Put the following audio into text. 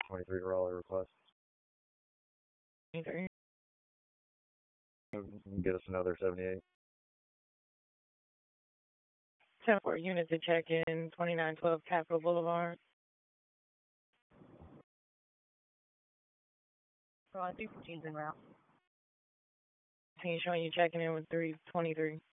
23 Raleigh request. Get us another 78. 10-4 units to check in, 2912 Capitol Boulevard. So I think routine's en route. Team showing you checking in with 323.